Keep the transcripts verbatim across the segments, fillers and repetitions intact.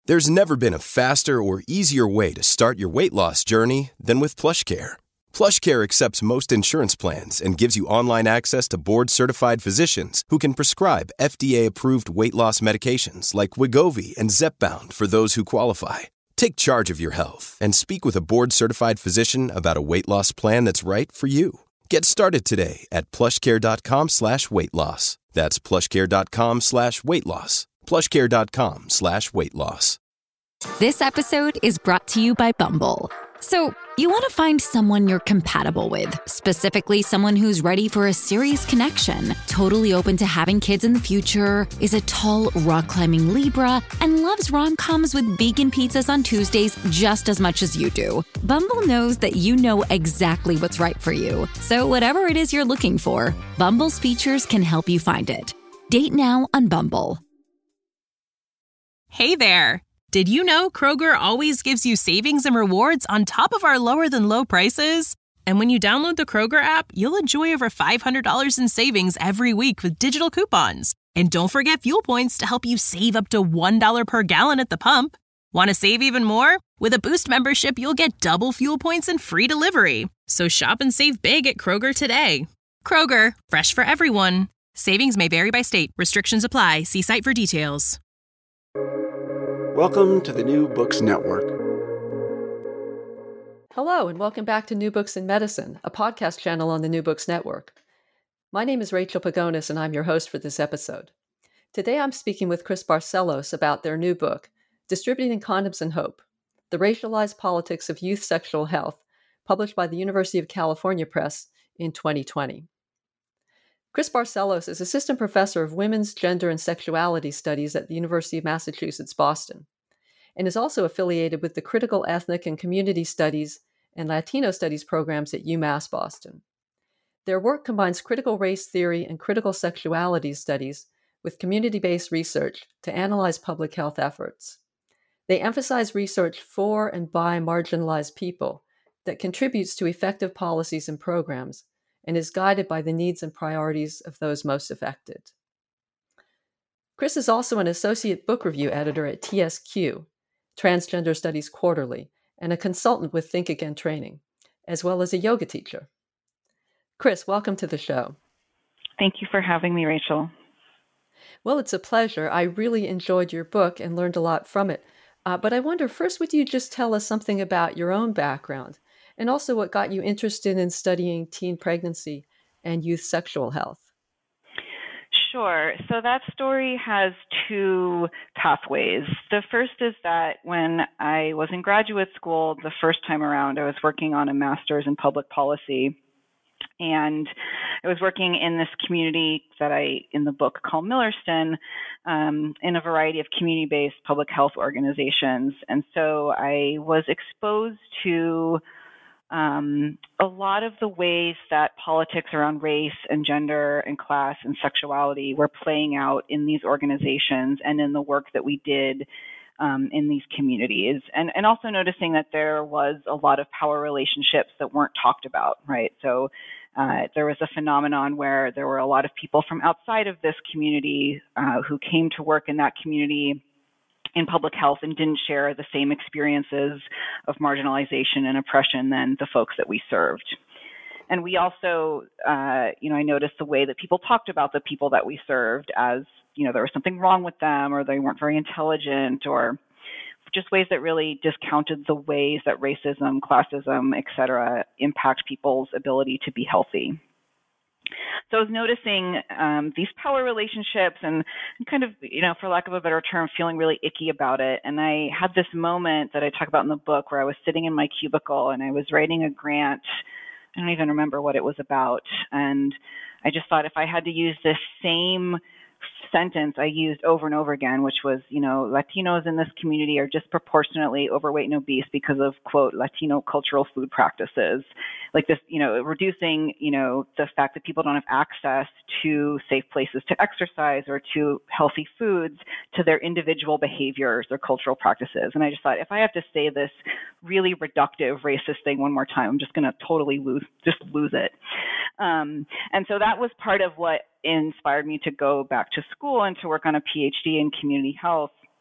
There's never been a faster or easier way to start your weight loss journey than with PlushCare. PlushCare accepts most insurance plans and gives you online access to board-certified physicians who can prescribe F D A-approved weight loss medications like Wegovy and Zepbound for those who qualify. Take charge of your health and speak with a board-certified physician about a weight loss plan that's right for you. Get started today at plushcare.com slash weight loss. That's plushcare.com slash weight loss. plushcare.com slash weight loss. This episode is brought to you by Bumble. So, you want to find someone you're compatible with, specifically someone who's ready for a serious connection, totally open to having kids in the future, is a tall, rock-climbing Libra, and loves rom-coms with vegan pizzas on Tuesdays just as much as you do. Bumble knows that you know exactly what's right for you. So whatever it is you're looking for, Bumble's features can help you find it. Date now on Bumble. Hey there. Did you know Kroger always gives you savings and rewards on top of our lower than low prices? And when you download the Kroger app, you'll enjoy over five hundred dollars in savings every week with digital coupons. And don't forget fuel points to help you save up to one dollar per gallon at the pump. Want to save even more? With a Boost membership, you'll get double fuel points and free delivery. So shop and save big at Kroger today. Kroger, fresh for everyone. Savings may vary by state. Restrictions apply. See site for details. Welcome to the New Books Network. Hello, and welcome back to New Books in Medicine, a podcast channel on the New Books Network. My name is Rachel Pagonis, and I'm your host for this episode. Today I'm speaking with Chris Barcellos about their new book, Distributing Condoms and Hope, The Racialized Politics of Youth Sexual Health, published by the University of California Press in twenty twenty. Chris Barcellos is Assistant Professor of Women's, Gender, and Sexuality Studies at the University of Massachusetts, Boston, and is also affiliated with the Critical Ethnic and Community Studies and Latino Studies programs at UMass Boston. Their work combines critical race theory and critical sexuality studies with community-based research to analyze public health efforts. They emphasize research for and by marginalized people that contributes to effective policies and programs and is guided by the needs and priorities of those most affected. Chris is also an associate book review editor at T S Q, Transgender Studies Quarterly, and a consultant with Think Again Training, as well as a yoga teacher. Chris, welcome to the show. Thank you for having me, Rachel. Well, it's a pleasure. I really enjoyed your book and learned a lot from it. Uh, but I wonder, first, would you just tell us something about your own background and also what got you interested in studying teen pregnancy and youth sexual health? Sure. So that story has two pathways. The first is that when I was in graduate school the first time around, I was working on a master's in public policy. And I was working in this community that I, in the book, call Millerston, um, in a variety of community-based public health organizations. And so I was exposed to um, a lot of the ways that politics around race and gender and class and sexuality were playing out in these organizations and in the work that we did um, in these communities. And, and also noticing that there was a lot of power relationships that weren't talked about, right? So uh, there was a phenomenon where there were a lot of people from outside of this community uh, who came to work in that community in public health and didn't share the same experiences of marginalization and oppression than the folks that we served. And we also, uh, you know, I noticed the way that people talked about the people that we served as, you know, there was something wrong with them or they weren't very intelligent or just ways that really discounted the ways that racism, classism, et cetera, impact people's ability to be healthy. So I was noticing um, these power relationships and kind of, you know, for lack of a better term, feeling really icky about it. And I had this moment that I talk about in the book where I was sitting in my cubicle and I was writing a grant. I don't even remember what it was about. And I just thought if I had to use this same sentence I used over and over again, which was, you know, Latinos in this community are disproportionately overweight and obese because of, quote, Latino cultural food practices. Like this, you know, reducing, you know, the fact that people don't have access to safe places to exercise or to healthy foods to their individual behaviors or cultural practices. And I just thought, if I have to say this really reductive racist thing one more time, I'm just going to totally lose, just lose it. Um, and so that was part of what inspired me to go back to school and to work on a PhD in community health.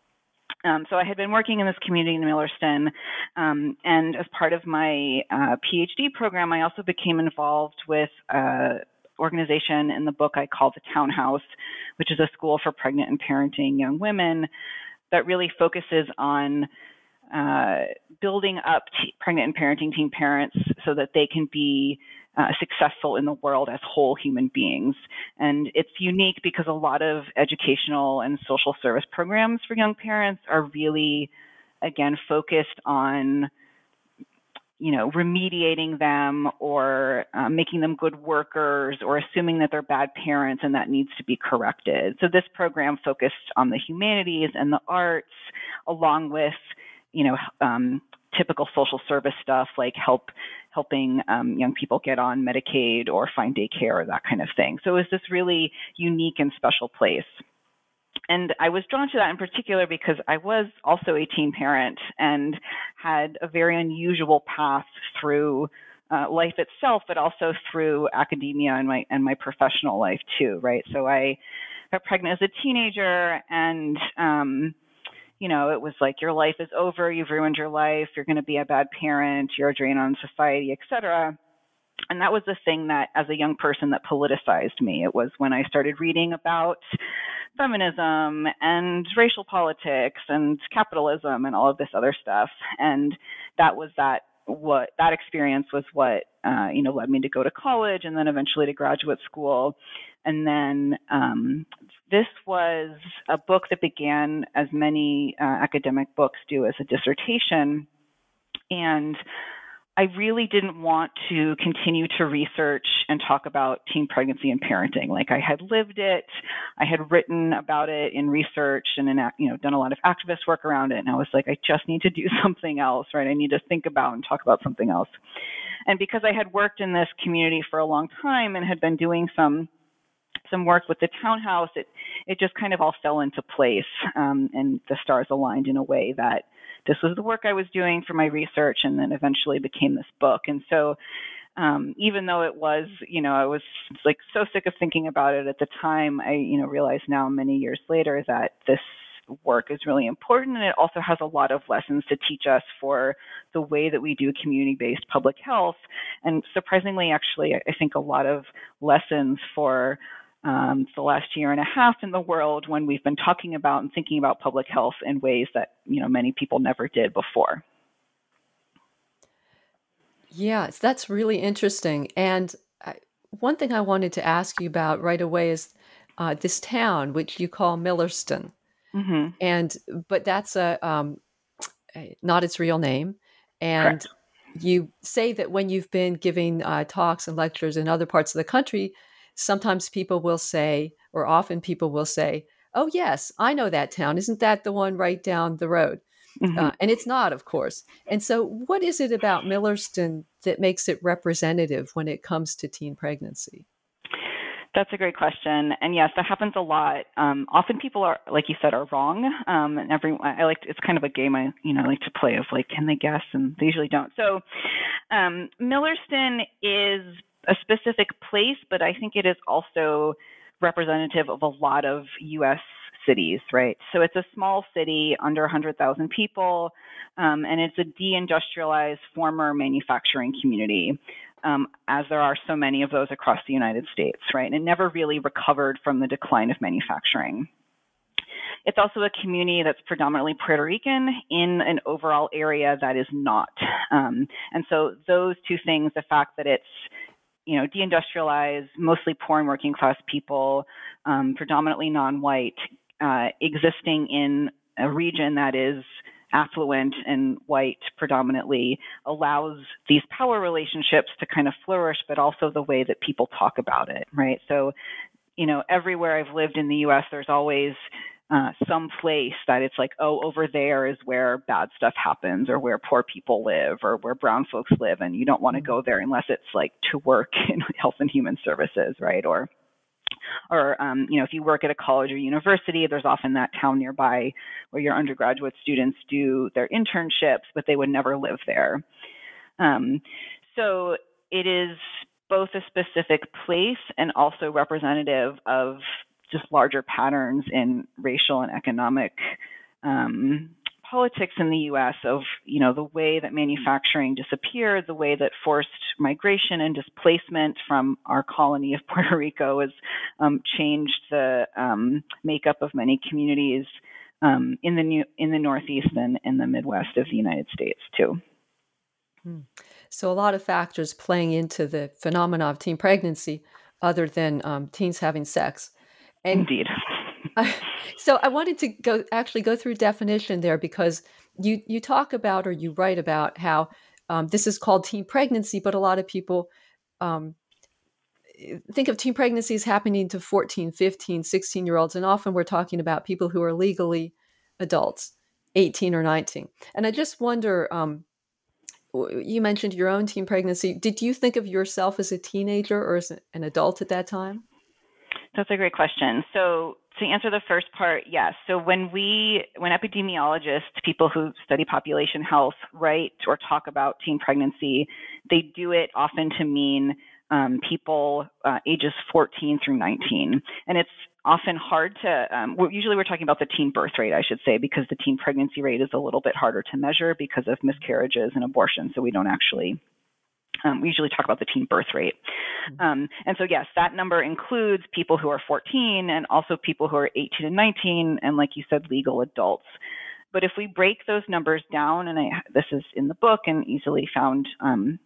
Um, so I had been working in this community in Millerston, um, and as part of my uh, PhD program, I also became involved with an organization in the book I call the Townhouse, which is a school for pregnant and parenting young women that really focuses on uh, building up t- pregnant and parenting teen parents so that they can be Uh, successful in the world as whole human beings. And it's unique because a lot of educational and social service programs for young parents are really, again, focused on, you know, remediating them or uh, making them good workers or assuming that they're bad parents and that needs to be corrected. So this program focused on the humanities and the arts, along with, you know, um, typical social service stuff like help helping um, young people get on Medicaid or find daycare or that kind of thing. So it was this really unique and special place. And I was drawn to that in particular because I was also a teen parent and had a very unusual path through uh, life itself, but also through academia and my and my professional life too, right? So I got pregnant as a teenager, and um, you know, it was like, your life is over, you've ruined your life, you're going to be a bad parent, you're a drain on society, et cetera. And that was the thing that, as a young person, that politicized me. It was when I started reading about feminism and racial politics and capitalism and all of this other stuff. And that was that, what that experience was what, uh, you know, led me to go to college and then eventually to graduate school. And then um, this was a book that began, as many uh, academic books do, as a dissertation. And I really didn't want to continue to research and talk about teen pregnancy and parenting. Like, I had lived it, I had written about it in research and in, you know, done a lot of activist work around it. And I was like, I just need to do something else, right? I need to think about and talk about something else. And because I had worked in this community for a long time and had been doing some some work with the Townhouse, it it just kind of all fell into place, um, and the stars aligned in a way that this was the work I was doing for my research, and then eventually became this book. And so um, even though it was, you know, I was like so sick of thinking about it at the time, I, you know, realize now many years later that this work is really important, and it also has a lot of lessons to teach us for the way that we do community-based public health. And surprisingly, actually, I think a lot of lessons for Um, the last year and a half in the world, when we've been talking about and thinking about public health in ways that, you know, many people never did before. Yes, that's really interesting. And I, one thing I wanted to ask you about right away is uh, this town, which you call Millerston. Mm-hmm. And but that's a um, a- not its real name. And Correct. you say that when you've been giving uh, talks and lectures in other parts of the country, sometimes people will say, or often people will say, "Oh yes, I know that town. Isn't that the one right down the road?" Mm-hmm. Uh, and it's not, of course. And so, what is it about Millerston that makes it representative when it comes to teen pregnancy? That's a great question. And yes, that happens a lot. Um, often people are, like you said, are wrong. Um, and every, I like, it's kind of a game I, you know, like to play of like, can they guess? And they usually don't. So um, Millerston is a specific place, but I think it is also representative of a lot of U S cities, right? So it's a small city, under one hundred thousand people, um, and it's a deindustrialized former manufacturing community, um, as there are so many of those across the United States, right? And it never really recovered from the decline of manufacturing. It's also a community that's predominantly Puerto Rican in an overall area that is not. Um, and so those two things, the fact that it's, you know, deindustrialized, mostly poor and working class people, um, predominantly non-white, uh, existing in a region that is affluent and white predominantly, allows these power relationships to kind of flourish, but also the way that people talk about it, right? So, you know, everywhere I've lived in the U S, there's always uh, some place that it's like, oh, over there is where bad stuff happens, or where poor people live, or where brown folks live, and you don't want to go there unless it's like to work in health and human services, right? Or Or, um, you know, if you work at a college or university, there's often that town nearby where your undergraduate students do their internships, but they would never live there. Um, so it is both a specific place and also representative of just larger patterns in racial and economic um, politics in the U S of, you know, the way that manufacturing disappeared, the way that forced migration and displacement from our colony of Puerto Rico has um, changed the um, makeup of many communities um, in the new, in the Northeast and in the Midwest of the United States too. So a lot of factors playing into the phenomena of teen pregnancy, other than um, teens having sex. And Indeed. I, so I wanted to go actually go through definition there, because you you talk about, or you write about, how um, this is called teen pregnancy, but a lot of people um, think of teen pregnancies happening to fourteen, fifteen, sixteen year olds, and often we're talking about people who are legally adults, eighteen or nineteen. And I just wonder, um, you mentioned your own teen pregnancy. Did you think of yourself as a teenager or as an adult at that time? That's a great question. So to answer the first part, yes. So when we, when epidemiologists, people who study population health, write or talk about teen pregnancy, they do it often to mean um, people uh, ages fourteen through nineteen. And it's often hard to, um, we're, usually we're talking about the teen birth rate, I should say, because the teen pregnancy rate is a little bit harder to measure because of miscarriages and abortion. So we don't actually Um, we usually talk about the teen birth rate. Um, and so, yes, that number includes people who are fourteen and also people who are eighteen and nineteen, and like you said, legal adults. But if we break those numbers down, and I, this is in the book and easily found um,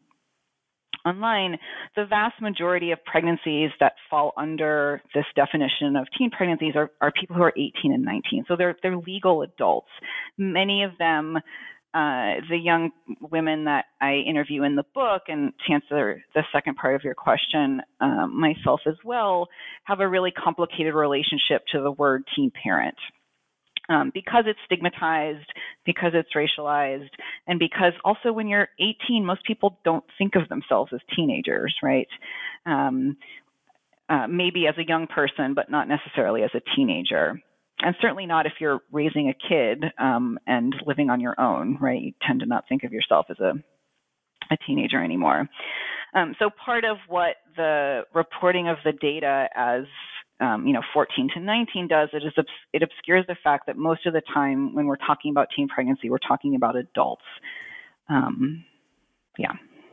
online, the vast majority of pregnancies that fall under this definition of teen pregnancies are, are people who are eighteen and nineteen. So they're, they're legal adults. Many of them, Uh, the young women that I interview in the book, and to answer the second part of your question, um, myself as well, have a really complicated relationship to the word teen parent. Um, because it's stigmatized, because it's racialized, and because also when you're eighteen, most people don't think of themselves as teenagers, right? Um, uh, maybe as a young person, but not necessarily as a teenager. And certainly not if you're raising a kid um, and living on your own, right? You tend to not think of yourself as a, a teenager anymore. Um, so part of what the reporting of the data as, um, you know, fourteen to nineteen does, it is it obscures the fact that most of the time when we're talking about teen pregnancy, we're talking about adults. Um, yeah.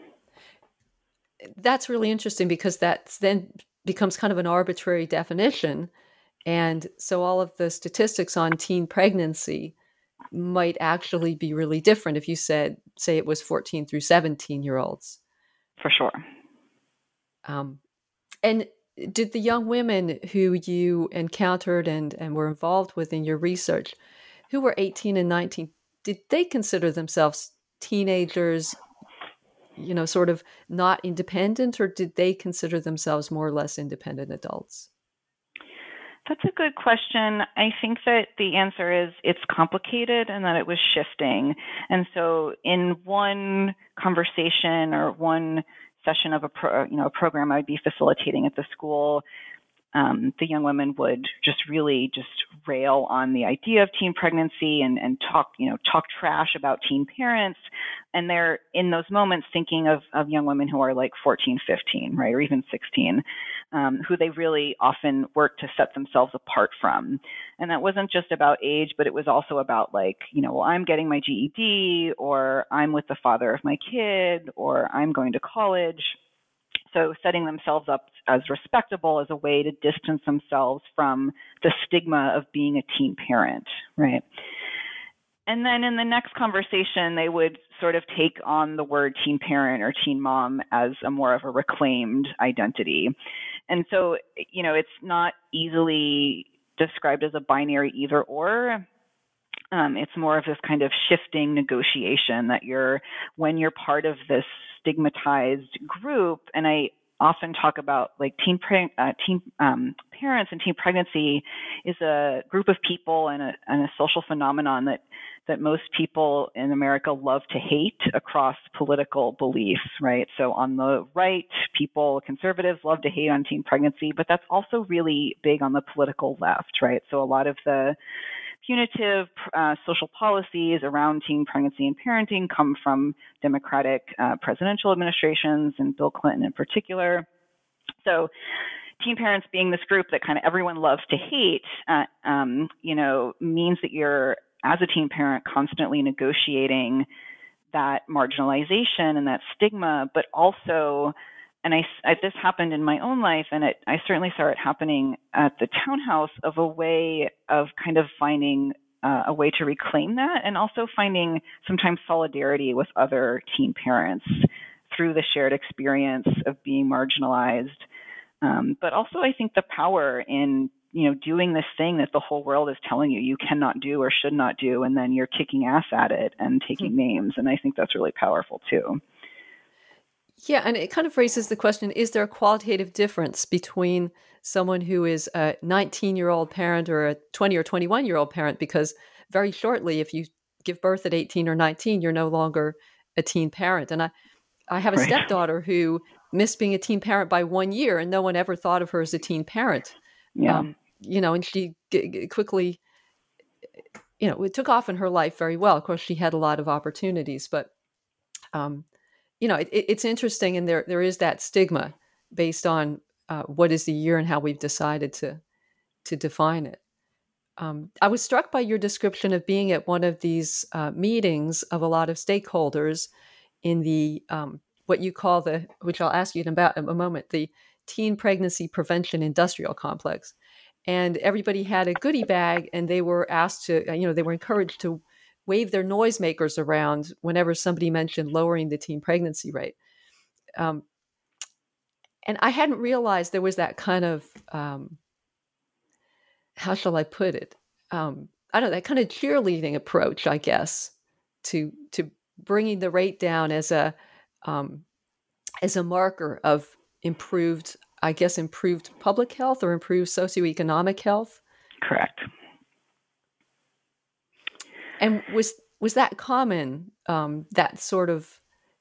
That's really interesting, because that then becomes kind of an arbitrary definition. And so all of the statistics on teen pregnancy might actually be really different if you said, say it was fourteen through seventeen year olds. For sure. Um, and did the young women who you encountered and, and were involved with in your research, who were eighteen and nineteen, did they consider themselves teenagers, you know, sort of not independent, or did they consider themselves more or less independent adults? That's a good question. I think that the answer is it's complicated and that it was shifting. And so in one conversation or one session of a pro, you know, a program I'd be facilitating at the school, um, the young women would just really just rail on the idea of teen pregnancy and, and talk, you know, talk trash about teen parents. And they're in those moments thinking of, of young women who are like fourteen, fifteen, right, or even sixteen, um, who they really often work to set themselves apart from. And that wasn't just about age, but it was also about like, you know, well, I'm getting my G E D, or I'm with the father of my kid, or I'm going to college. So setting themselves up as respectable as a way to distance themselves from the stigma of being a teen parent, right? And then in the next conversation, they would sort of take on the word teen parent or teen mom as a more of a reclaimed identity. And so, you know, it's not easily described as a binary either or. Um, it's more of this kind of shifting negotiation that you're, when you're part of this stigmatized group, and I often talk about like teen, pre- uh, teen um, parents and teen pregnancy is a group of people and a, and a social phenomenon that that most people in America love to hate across political beliefs, right? So on the right, people, conservatives love to hate on teen pregnancy, but that's also really big on the political left, right? So a lot of the punitive uh, social policies around teen pregnancy and parenting come from Democratic uh, presidential administrations and Bill Clinton in particular. So teen parents being this group that kind of everyone loves to hate, uh, um, you know, means that you're as a teen parent, constantly negotiating that marginalization and that stigma, but also, and I, I this happened in my own life, and it, I certainly saw it happening at the townhouse, of a way of kind of finding uh, a way to reclaim that, and also finding sometimes solidarity with other teen parents through the shared experience of being marginalized. Um, but also, I think the power in, you know, doing this thing that the whole world is telling you you cannot do or should not do, and then you're kicking ass at it and taking mm-hmm. names. And I think that's really powerful too. Yeah, and it kind of raises the question, is there a qualitative difference between someone who is a nineteen-year-old parent or a twenty or twenty-one-year-old parent? Because very shortly, if you give birth at eighteen or nineteen, you're no longer a teen parent. And I, I have a right. stepdaughter who missed being a teen parent by one year, and no one ever thought of her as a teen parent. Yeah. Um, you know, and she g- g- quickly, you know, it took off in her life very well. Of course, she had a lot of opportunities, but, um, you know, it, it's interesting. And there there is that stigma based on uh, what is the year and how we've decided to to define it. Um, I was struck by your description of being at one of these uh, meetings of a lot of stakeholders in the, um, what you call the, which I'll ask you about in a moment, the Teen Pregnancy Prevention Industrial Complex. And everybody had a goodie bag, and they were asked to, you know, they were encouraged to wave their noisemakers around whenever somebody mentioned lowering the teen pregnancy rate. Um, and I hadn't realized there was that kind of, um, how shall I put it? Um, I don't know, that kind of cheerleading approach, I guess, to to bringing the rate down as a um, as a marker of improved, I guess, improved public health or improved socioeconomic health. Correct. And was was that common, um, that sort of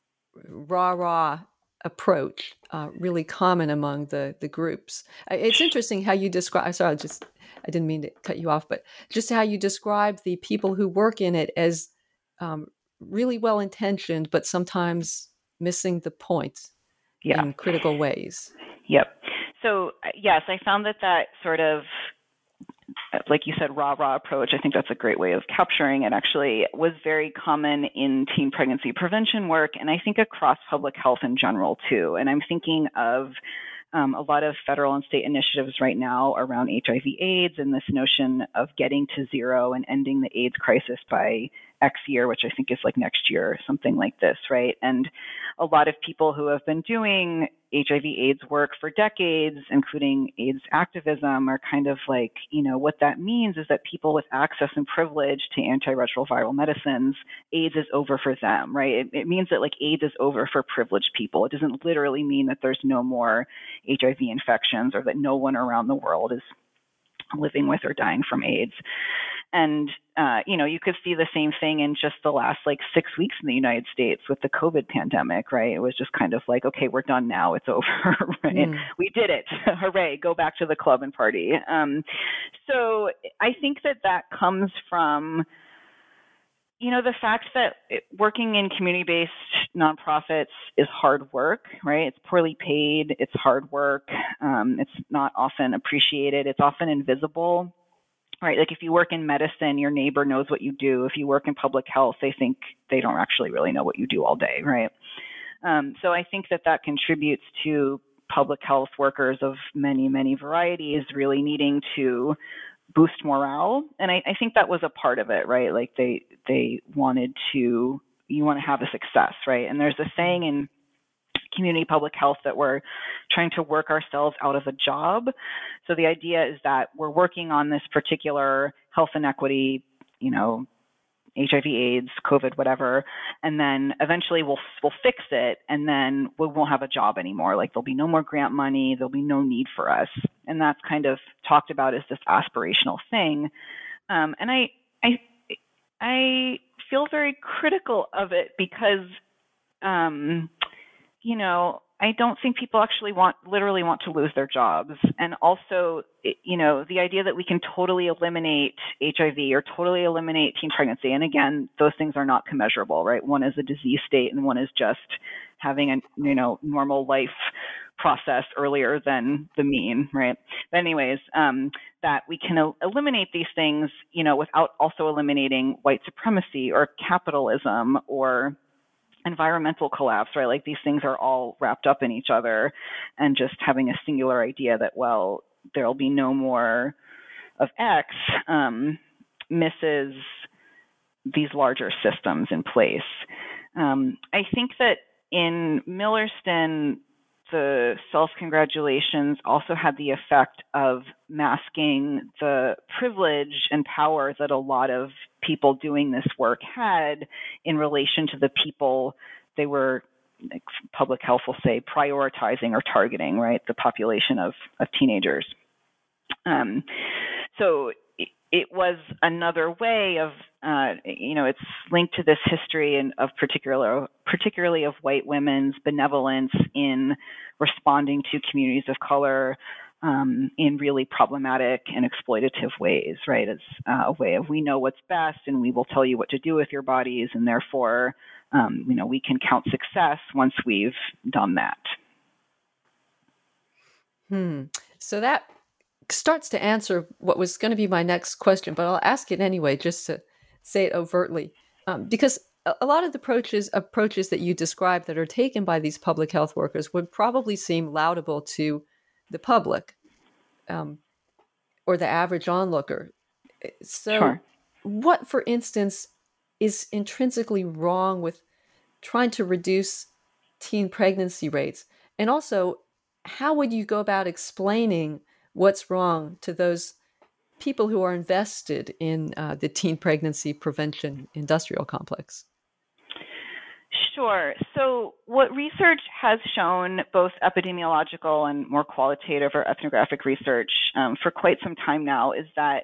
rah-rah approach, uh, really common among the, the groups? It's interesting how you describe, sorry, I just, I didn't mean to cut you off, but just how you describe the people who work in it as um, really well-intentioned, but sometimes missing the point yeah. in critical ways. Yep. So yes, I found that that sort of, like you said, rah-rah approach, I think that's a great way of capturing it, actually, was very common in teen pregnancy prevention work, and I think across public health in general, too. And I'm thinking of um, a lot of federal and state initiatives right now around H I V AIDS and this notion of getting to zero and ending the AIDS crisis by X year, which I think is like next year, something like this, right? And a lot of people who have been doing H I V AIDS work for decades, including AIDS activism, are kind of like, you know, what that means is that people with access and privilege to antiretroviral medicines, AIDS is over for them, right? It, it means that like AIDS is over for privileged people. It doesn't literally mean that there's no more H I V infections or that no one around the world is living with or dying from AIDS. And, uh, you know, you could see the same thing in just the last like six weeks in the United States with the COVID pandemic, right? It was just kind of like, okay, we're done now. It's over, right? Mm. We did it. Hooray. Go back to the club and party. Um, so I think that that comes from, you know, the fact that it, working in community-based nonprofits is hard work, right? It's poorly paid. It's hard work. Um, it's not often appreciated. It's often invisible. Right, like if you work in medicine, your neighbor knows what you do. If you work in public health, they think they don't actually really know what you do all day, right? Um, so I think that that contributes to public health workers of many, many varieties really needing to boost morale. And I, I think that was a part of it, right? Like they they wanted to, you want to have a success, right? And there's a saying in community public health that we're trying to work ourselves out of a job. So the idea is that we're working on this particular health inequity, you know, H I V AIDS, COVID, whatever, and then eventually we'll we'll fix it, and then we won't have a job anymore. Like there'll be no more grant money, there'll be no need for us, and that's kind of talked about as this aspirational thing. Um, and I I I feel very critical of it because. Um, You know, I don't think people actually want, literally want to lose their jobs. And also, you know, the idea that we can totally eliminate H I V or totally eliminate teen pregnancy. And again, those things are not commensurable, right? One is a disease state and one is just having a, you know, normal life process earlier than the mean, right? But anyways, um, that we can el- eliminate these things, you know, without also eliminating white supremacy or capitalism or environmental collapse, right? Like these things are all wrapped up in each other, and just having a singular idea that, well, there'll be no more of X um, misses these larger systems in place. Um, I think that in Millerston, the self-congratulations also had the effect of masking the privilege and power that a lot of people doing this work had in relation to the people they were, like public health will say, prioritizing or targeting, right? The population of, of teenagers. Um, so it, it was another way of, uh, you know, it's linked to this history and of particular, particularly of white women's benevolence in responding to communities of color um, in really problematic and exploitative ways, right? As uh, a way of, we know what's best and we will tell you what to do with your bodies, and therefore, um, you know, we can count success once we've done that. Hmm. So that starts to answer what was going to be my next question, but I'll ask it anyway, just to say it overtly, um, because a lot of the approaches approaches that you described that are taken by these public health workers would probably seem laudable to the public um, or the average onlooker. So Sure. What, for instance, is intrinsically wrong with trying to reduce teen pregnancy rates? And also, how would you go about explaining what's wrong to those people who are invested in uh, the teen pregnancy prevention industrial complex? Sure. So what research has shown, both epidemiological and more qualitative or ethnographic research um, for quite some time now, is that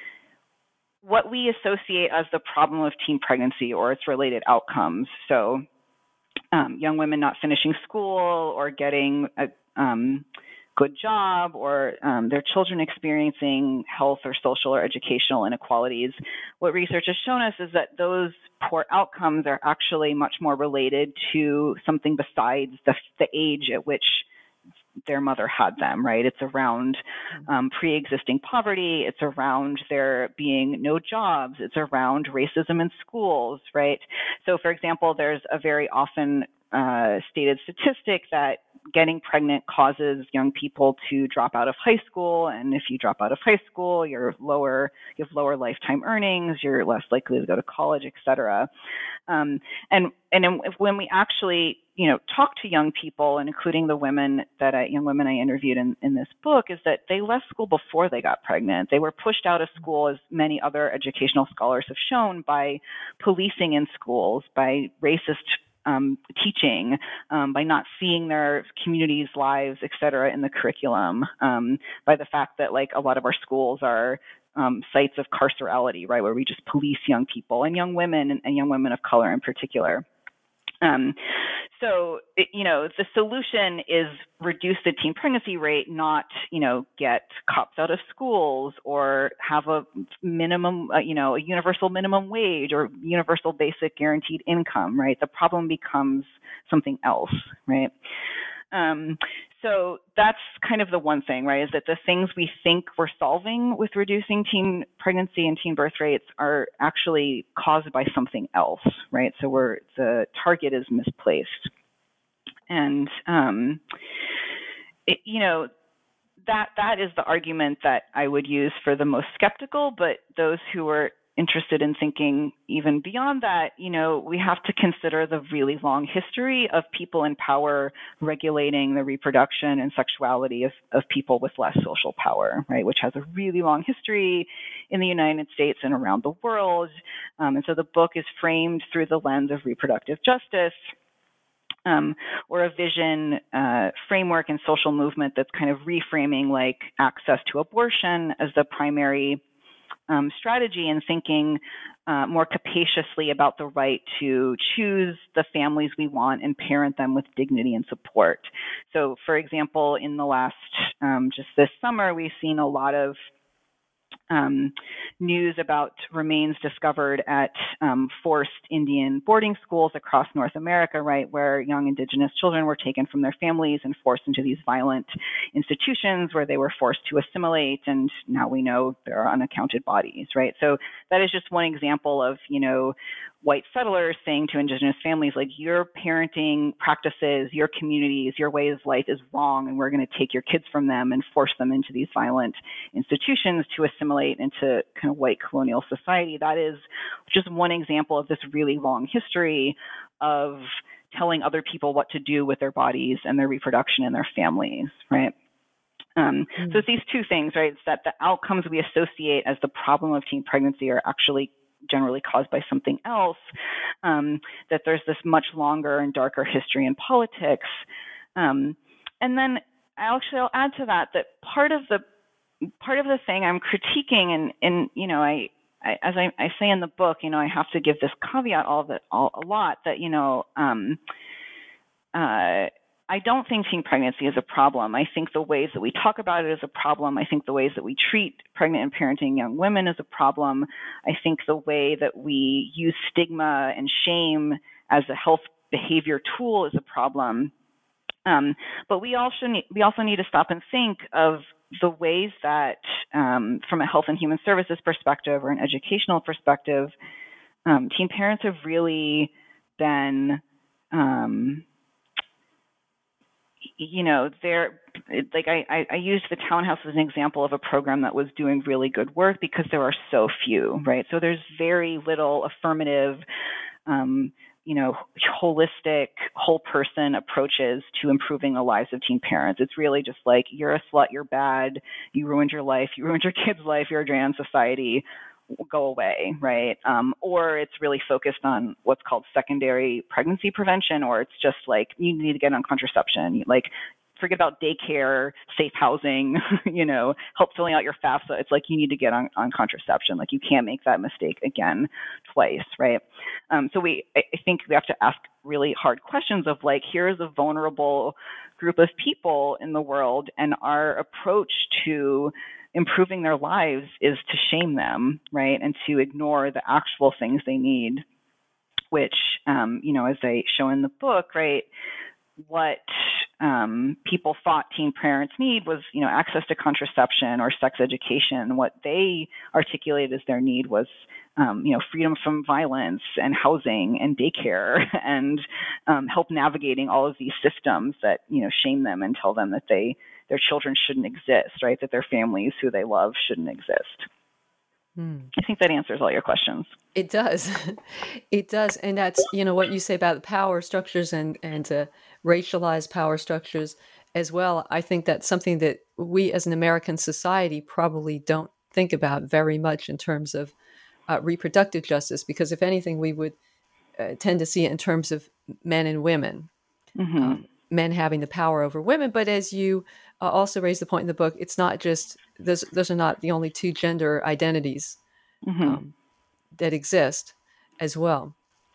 what we associate as the problem of teen pregnancy or its related outcomes, so um, young women not finishing school or getting a um, good job, or um, their children experiencing health or social or educational inequalities, what research has shown us is that those poor outcomes are actually much more related to something besides the, the age at which their mother had them, right? It's around um, pre-existing poverty. It's around there being no jobs. It's around racism in schools, right? So, for example, there's a very often uh, stated statistic that getting pregnant causes young people to drop out of high school, and if you drop out of high school, you're lower, you have lower lifetime earnings, you're less likely to go to college, et cetera. Um, and and when we actually, you know, talk to young people, and including the women that I, young women I interviewed in, in this book, is that they left school before they got pregnant. They were pushed out of school, as many other educational scholars have shown, by policing in schools, by racist Um, teaching, um, by not seeing their communities' lives, et cetera, in the curriculum, um, by the fact that, like, a lot of our schools are um, sites of carcerality, right, where we just police young people and young women and, and young women of color in particular. Um, so, it, you know, the solution is reduce the teen pregnancy rate, not, you know, get cops out of schools or have a minimum, uh, you know, a universal minimum wage or universal basic guaranteed income, right? The problem becomes something else, right? Um, so that's kind of the one thing, right, is that the things we think we're solving with reducing teen pregnancy and teen birth rates are actually caused by something else, right? So we're, the target is misplaced. And, um, it, you know, that that is the argument that I would use for the most skeptical, but those who are interested in thinking even beyond that, you know, we have to consider the really long history of people in power regulating the reproduction and sexuality of, of people with less social power, right, which has a really long history in the United States and around the world. Um, and so the book is framed through the lens of reproductive justice, Um, or a vision uh, framework and social movement that's kind of reframing, like, access to abortion as the primary um, strategy and thinking uh, more capaciously about the right to choose the families we want and parent them with dignity and support. So, for example, in the last, um, just this summer, we've seen a lot of Um, news about remains discovered at um, forced Indian boarding schools across North America, right, where young Indigenous children were taken from their families and forced into these violent institutions where they were forced to assimilate, and now we know there are unaccounted bodies, right? So that is just one example of, you know, white settlers saying to Indigenous families, like, your parenting practices, your communities, your way of life is wrong, and we're going to take your kids from them and force them into these violent institutions to assimilate into kind of white colonial society. That is just one example of this really long history of telling other people what to do with their bodies and their reproduction and their families, right? Um, mm. So it's these two things, right? It's that the outcomes we associate as the problem of teen pregnancy are actually generally caused by something else, um, that there's this much longer and darker history in politics. Um, and then I actually, I'll add to that, that part of the part of the thing I'm critiquing, and, and you know, I, I as I, I say in the book, you know, I have to give this caveat all that all, a lot that, you know, um, uh, I don't think teen pregnancy is a problem. I think the ways that we talk about it is a problem. I think the ways that we treat pregnant and parenting young women is a problem. I think the way that we use stigma and shame as a health behavior tool is a problem. Um, but we also need, we also need to stop and think of the ways that, um, from a health and human services perspective or an educational perspective, um, teen parents have really been um, you know, they're like I, I used the townhouse as an example of a program that was doing really good work because there are so few, right? So there's very little affirmative, um, you know, holistic, whole person approaches to improving the lives of teen parents. It's really just like, you're a slut, you're bad, you ruined your life, you ruined your kid's life, you're a drain on society, go away, right? Um, or it's really focused on what's called secondary pregnancy prevention, or it's just like, you need to get on contraception. Like, forget about daycare, safe housing, you know, help filling out your FAFSA. It's like, you need to get on, on contraception. Like, you can't make that mistake again twice, right? Um, so we, I think we have to ask really hard questions of like, here's a vulnerable group of people in the world, and our approach to improving their lives is to shame them, right? And to ignore the actual things they need, which, um, you know, as I show in the book, right, what um, people thought teen parents need was, you know, access to contraception or sex education. What they articulated as their need was, um, you know, freedom from violence and housing and daycare and um, help navigating all of these systems that, you know, shame them and tell them that they their children shouldn't exist, right? That their families who they love shouldn't exist. Hmm. I think that answers all your questions. It does. It does. And that's, you know, what you say about the power structures and, and uh, racialized power structures as well. I think that's something that we as an American society probably don't think about very much in terms of uh, reproductive justice, because if anything, we would uh, tend to see it in terms of men and women, mm-hmm. um, men having the power over women. But as you uh, also raise the point in the book, it's not just, those, those are not the only two gender identities mm-hmm. um, that exist as well.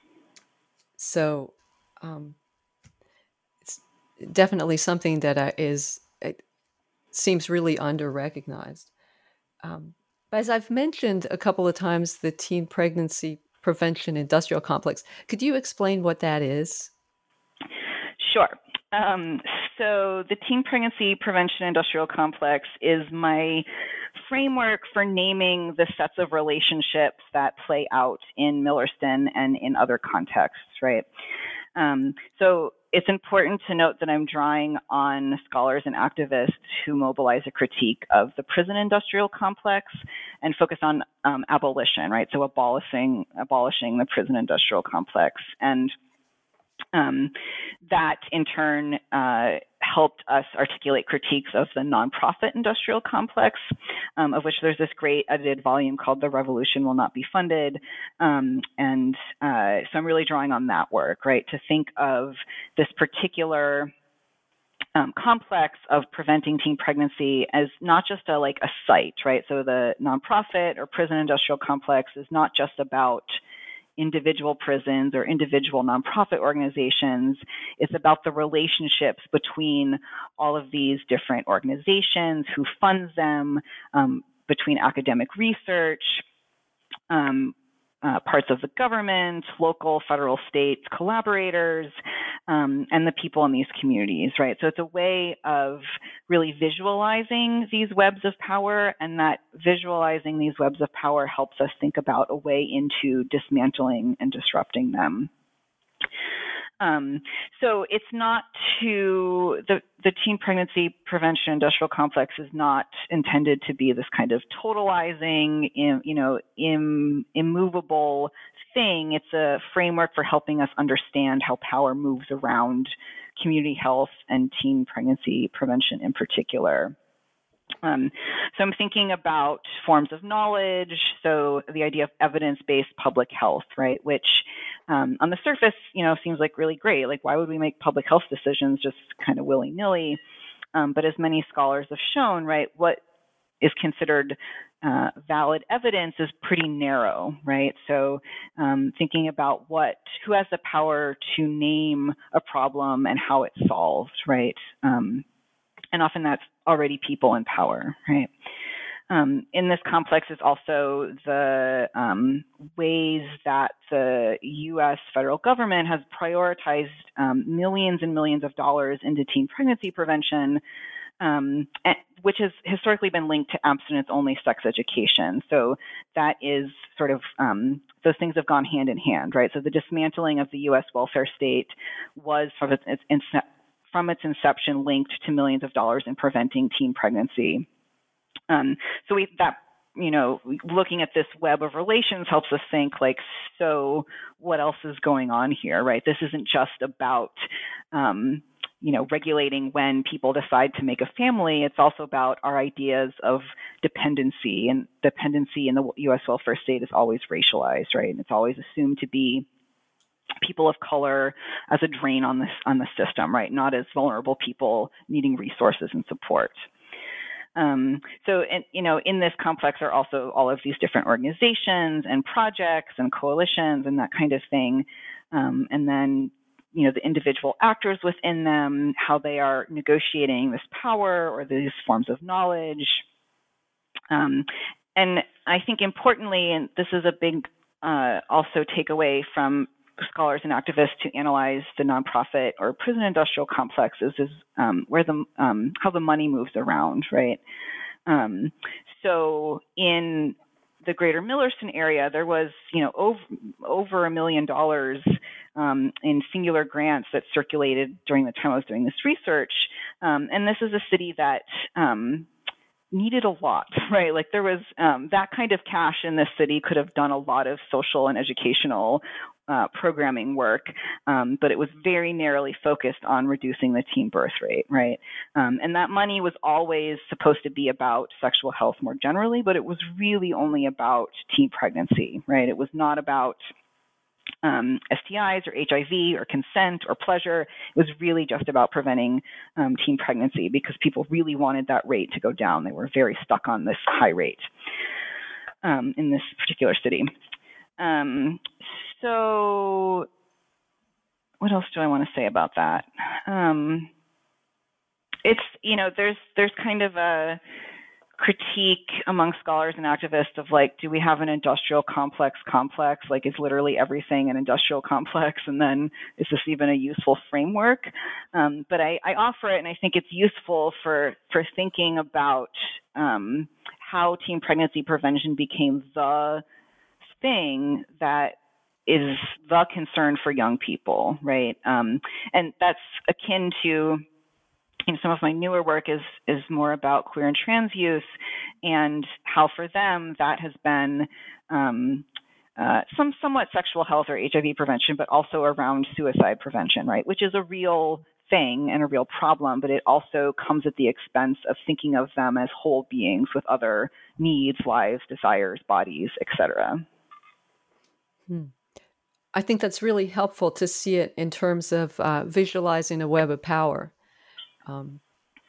So um, it's definitely something that uh, is, it seems really under-recognized. Um, but as I've mentioned a couple of times, the Teen Pregnancy Prevention Industrial Complex, could you explain what that is? Sure. Um, so the Teen Pregnancy Prevention Industrial Complex is my framework for naming the sets of relationships that play out in Millerston and in other contexts, right? Um, so it's important to note that I'm drawing on scholars and activists who mobilize a critique of the prison industrial complex and focus on um, abolition, right? So abolishing, abolishing the prison industrial complex. And Um, that in turn uh, helped us articulate critiques of the nonprofit industrial complex, um, of which there's this great edited volume called The Revolution Will Not Be Funded. Um, and uh, so I'm really drawing on that work, right, to think of this particular um, complex of preventing teen pregnancy as not just a like a site, right? So the nonprofit or prison industrial complex is not just about individual prisons or individual nonprofit organizations. It's about the relationships between all of these different organizations, who funds them, um, between academic research, um, uh, parts of the government, local, federal, state collaborators, um, and the people in these communities, right? So it's a way of really visualizing these webs of power, and that visualizing these webs of power helps us think about a way into dismantling and disrupting them. Um, so it's not to, the, the teen pregnancy prevention industrial complex is not intended to be this kind of totalizing, you know, im, immovable thing. It's a framework for helping us understand how power moves around community health and teen pregnancy prevention in particular. Um, so I'm thinking about forms of knowledge, so the idea of evidence-based public health, right, which um, on the surface, you know, seems like really great. Like, why would we make public health decisions just kind of willy-nilly? Um, but as many scholars have shown, right, what is considered uh, valid evidence is pretty narrow, right? So um, thinking about what, who has the power to name a problem and how it's solved, right? Um, and often that's already people in power, right? Um, in this complex is also the um, ways that the U S federal government has prioritized um, millions and millions of dollars into teen pregnancy prevention, um, and, which has historically been linked to abstinence-only sex education. So that is sort of, um, those things have gone hand in hand, right? So the dismantling of the U S welfare state was from its, its from its inception linked to millions of dollars in preventing teen pregnancy. Um, so we, that, you know, looking at this web of relations helps us think like, so what else is going on here, right? This isn't just about, um, you know, regulating when people decide to make a family. It's also about our ideas of dependency, and dependency in the U S welfare state is always racialized, right? And it's always assumed to be people of color as a drain on this on the system, right? Not as vulnerable people needing resources and support. Um, so, and, you know, in this complex are also all of these different organizations and projects and coalitions and that kind of thing. Um, and then, you know, the individual actors within them, how they are negotiating this power or these forms of knowledge. Um, and I think importantly, and this is a big uh, also takeaway from scholars and activists to analyze the nonprofit or prison industrial complexes is um, where the um, how the money moves around, right? Um, so in the greater Millerston area, there was, you know, over, over a million dollars um, in singular grants that circulated during the time I was doing this research. Um, and this is a city that um, needed a lot, right? Like there was um, that kind of cash in this city could have done a lot of social and educational Uh, programming work, um, but it was very narrowly focused on reducing the teen birth rate, right? Um, and that money was always supposed to be about sexual health more generally, but it was really only about teen pregnancy, right? It was not about um, S T Is or H I V or consent or pleasure. It was really just about preventing um, teen pregnancy because people really wanted that rate to go down. They were very stuck on this high rate um, in this particular city. Um, so what else do I want to say about that? Um, it's, you know, there's, there's kind of a critique among scholars and activists of like, do we have an industrial complex complex? Like, is literally everything an industrial complex? And then is this even a useful framework? Um, but I, I offer it, and I think it's useful for, for thinking about um, how teen pregnancy prevention became the thing that is the concern for young people, right? Um, and that's akin to, you know, some of my newer work is is more about queer and trans youth and how for them that has been um, uh, some somewhat sexual health or H I V prevention, but also around suicide prevention, right? Which is a real thing and a real problem, but it also comes at the expense of thinking of them as whole beings with other needs, lives, desires, bodies, et cetera. Hmm. I think that's really helpful to see it in terms of uh, visualizing a web of power. Um,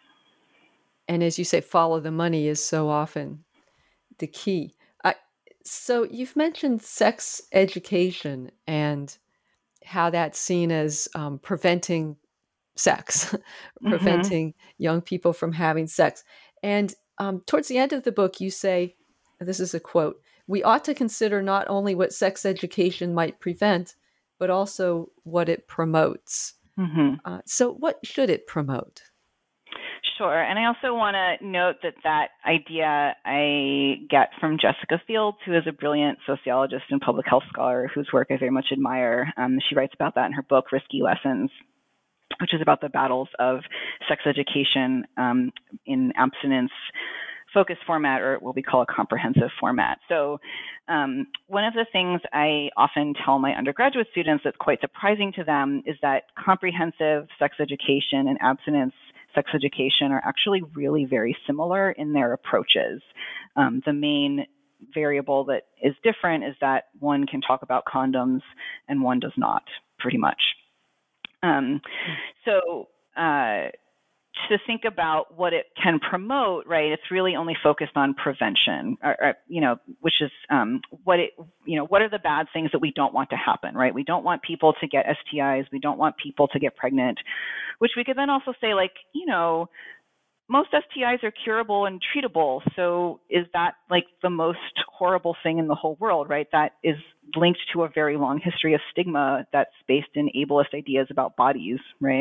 and as you say, follow the money is so often the key. I, so you've mentioned sex education and how that's seen as um, preventing sex, Mm-hmm. preventing young people from having sex. And um, towards the end of the book, you say, this is a quote, "We ought to consider not only what sex education might prevent, but also what it promotes." Mm-hmm. Uh, so what should it promote? Sure. And I also want to note that that idea I get from Jessica Fields, who is a brilliant sociologist and public health scholar whose work I very much admire. Um, she writes about that in her book, Risky Lessons, which is about the battles of sex education um, in abstinence focused format, or what we call a comprehensive format. So um, one of the things I often tell my undergraduate students that's quite surprising to them is that comprehensive sex education and abstinence sex education are actually really very similar in their approaches. Um, the main variable that is different is that one can talk about condoms and one does not, pretty much. Um, so uh, to think about what it can promote, right, it's really only focused on prevention, or, or, you know, which is um, what it, you know, what are the bad things that we don't want to happen, right? We don't want people to get S T Is. We don't want people to get pregnant, which we could then also say, like, you know, most S T Is are curable and treatable. So is that like the most horrible thing in the whole world, right? That is linked to a very long history of stigma that's based in ableist ideas about bodies, right?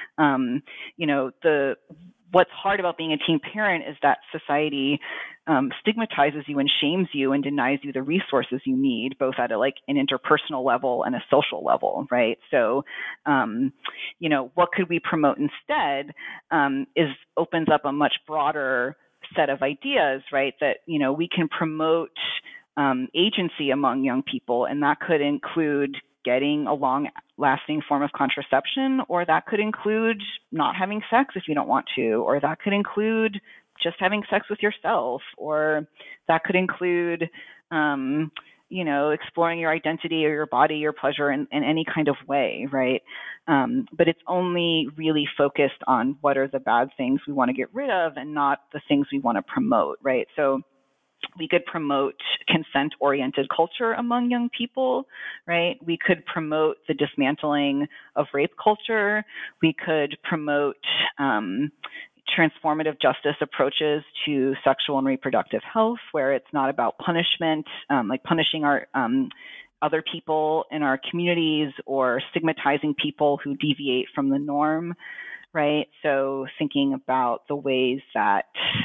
Um, you know, the what's hard about being a teen parent is that society um, stigmatizes you and shames you and denies you the resources you need, both at a, like an interpersonal level and a social level, right? So, um, you know, what could we promote instead um, is opens up a much broader set of ideas, right? That, you know, we can promote um, agency among young people, and that could include getting a long-lasting form of contraception, or that could include not having sex if you don't want to, or that could include just having sex with yourself, or that could include, um, you know, exploring your identity or your body, your pleasure in, in any kind of way, right? Um, but it's only really focused on what are the bad things we want to get rid of and not the things we want to promote, right? So we could promote consent-oriented culture among young people, right? We could promote the dismantling of rape culture. We could promote um, transformative justice approaches to sexual and reproductive health, where it's not about punishment, um, like punishing our um, other people in our communities or stigmatizing people who deviate from the norm, right? So thinking about the ways that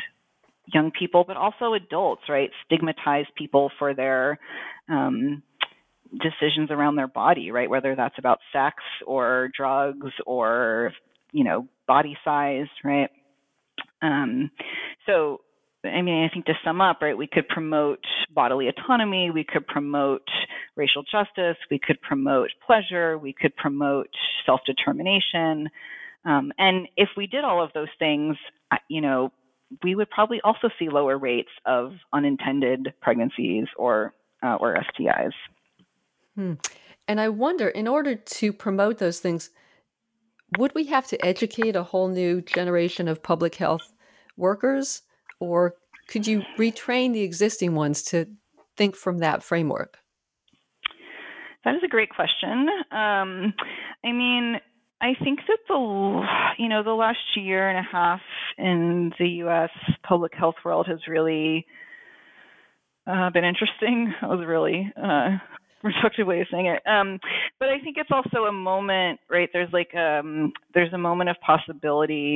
young people, but also adults, right, stigmatize people for their um, decisions around their body, right, whether that's about sex or drugs or, you know, body size, right? Um, so, I mean, I think to sum up, right, we could promote bodily autonomy, we could promote racial justice, we could promote pleasure, we could promote self-determination. Um, and if we did all of those things, you know, we would probably also see lower rates of unintended pregnancies or uh, or S T Is. Hmm. And I wonder, in order to promote those things, would we have to educate a whole new generation of public health workers, or could you retrain the existing ones to think from that framework? That is a great question. Um, I mean, I think that the, you know, the last year and a half in the U S public health world has really uh, been interesting. That was a really uh, reductive way of saying it. Um, but I think it's also a moment, right? There's like, um, there's a moment of possibility.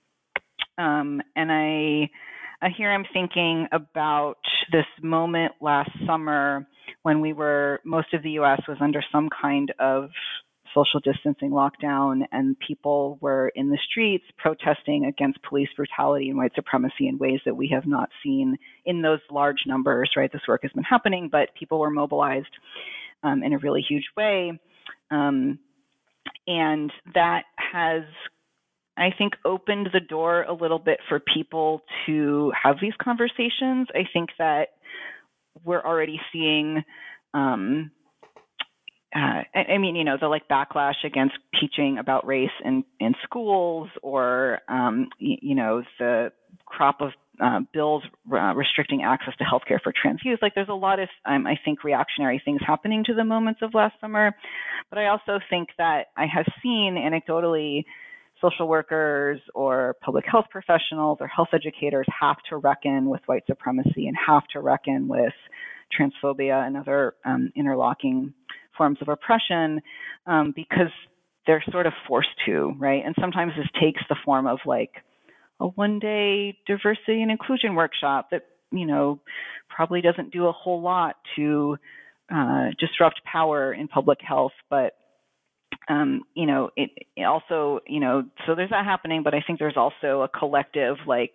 Um, and I, I here I'm thinking about this moment last summer when we were, most of the U S was under some kind of social distancing lockdown, and people were in the streets protesting against police brutality and white supremacy in ways that we have not seen in those large numbers, right? This work has been happening, but people were mobilized um, in a really huge way. Um, and that has, I think, opened the door a little bit for people to have these conversations. I think that we're already seeing um, uh, I, I mean, you know, the like backlash against teaching about race in, in schools, or, um, you, you know, the crop of uh, bills uh, restricting access to healthcare for trans youth. Like there's a lot of, um, I think, reactionary things happening to the moments of last summer. But I also think that I have seen anecdotally social workers or public health professionals or health educators have to reckon with white supremacy and have to reckon with transphobia and other um, interlocking forms of oppression um, because they're sort of forced to, right? And sometimes this takes the form of like a one-day diversity and inclusion workshop that, you know, probably doesn't do a whole lot to uh, disrupt power in public health, but Um, you know, it, it also, you know, so there's that happening, but I think there's also a collective like,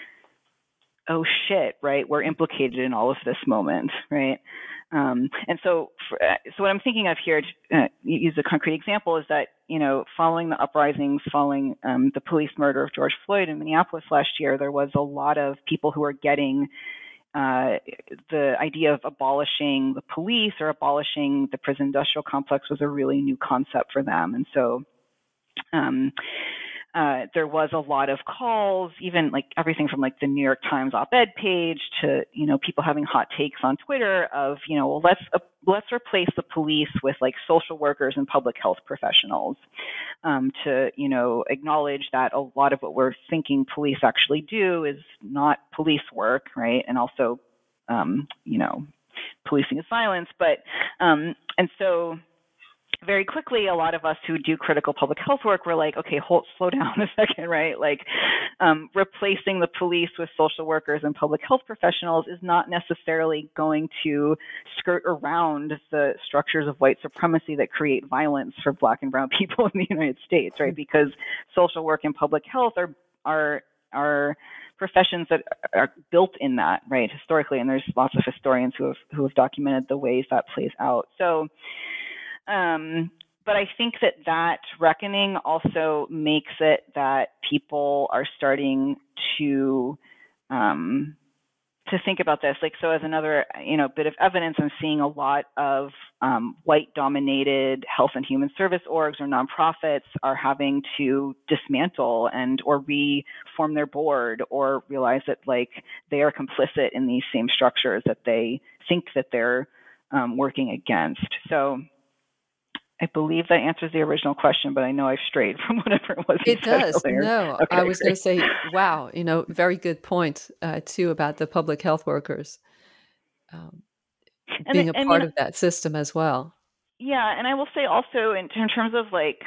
oh shit, right? We're implicated in all of this moment, right? Um, and so, for, uh, so what I'm thinking of here, to uh, use a concrete example, is that, you know, following the uprisings, following um, the police murder of George Floyd in Minneapolis last year, there was a lot of people who were getting Uh, the idea of abolishing the police or abolishing the prison industrial complex was a really new concept for them. And so um, uh, there was a lot of calls, even like everything from like the New York Times op-ed page to, you know, people having hot takes on Twitter of, you know, well, let's uh, let's replace the police with like social workers and public health professionals um, to, you know, acknowledge that a lot of what we're thinking police actually do is not police work, right? And also, um, you know, policing is violence. But, um, and so very quickly, a lot of us who do critical public health work were like, okay, hold, slow down a second, right? Like um, replacing the police with social workers and public health professionals is not necessarily going to skirt around the structures of white supremacy that create violence for Black and brown people in the United States, right? Because social work and public health are are are professions that are built in that, right, historically, and there's lots of historians who have who have documented the ways that plays out. So. Um, but I think that that reckoning also makes it that people are starting to um, to think about this. Like, so as another, you know, bit of evidence, I'm seeing a lot of um, white-dominated health and human service orgs or nonprofits are having to dismantle and or reform their board or realize that like they are complicit in these same structures that they think that they're um, working against. So. I believe that answers the original question, but I know I've strayed from whatever it was. It does. Earlier. No, okay, I was going to say, wow, you know, very good point uh, too about the public health workers um, being and, a I part mean, of that system as well. Yeah, and I will say also in, in terms of like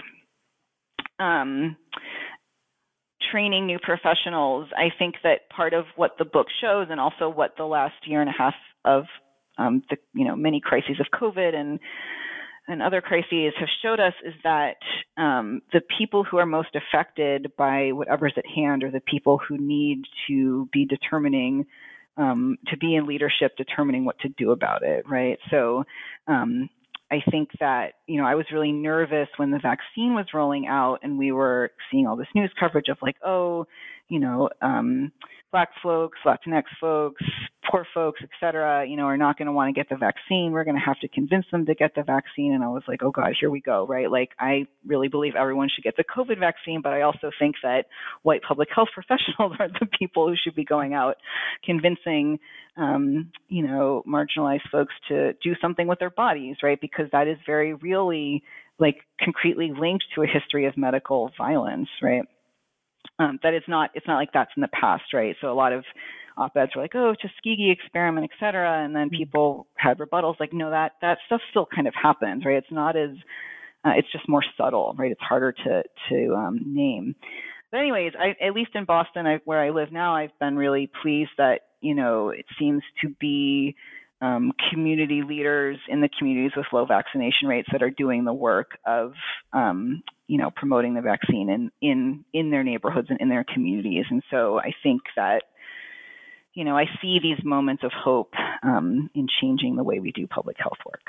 um, training new professionals, I think that part of what the book shows, and also what the last year and a half of um, the you know many crises of COVID and and other crises have showed us is that um, the people who are most affected by whatever's at hand are the people who need to be determining, um, to be in leadership, determining what to do about it, right? So um, I think that, you know, I was really nervous when the vaccine was rolling out and we were seeing all this news coverage of like, oh, you know, um, Black folks, Latinx folks, poor folks, et cetera, you know, are not going to want to get the vaccine. We're going to have to convince them to get the vaccine. And I was like, oh God, here we go, right? Like, I really believe everyone should get the COVID vaccine, but I also think that white public health professionals are the people who should be going out convincing, um, you know, marginalized folks to do something with their bodies, right? Because that is very really, like, concretely linked to a history of medical violence, right? Um, that is not, it's not like that's in the past, right? So a lot of op-eds were like, oh, Tuskegee experiment, et cetera. And then people had rebuttals like, no, that, that stuff still kind of happens, right? It's not as, uh, it's just more subtle, right? It's harder to, to um, name. But anyways, I, at least in Boston, I, where I live now, I've been really pleased that, you know, it seems to be um, community leaders in the communities with low vaccination rates that are doing the work of, um, you know, promoting the vaccine in, in, in their neighborhoods and in their communities. And so I think that, you know, I see these moments of hope um, in changing the way we do public health work.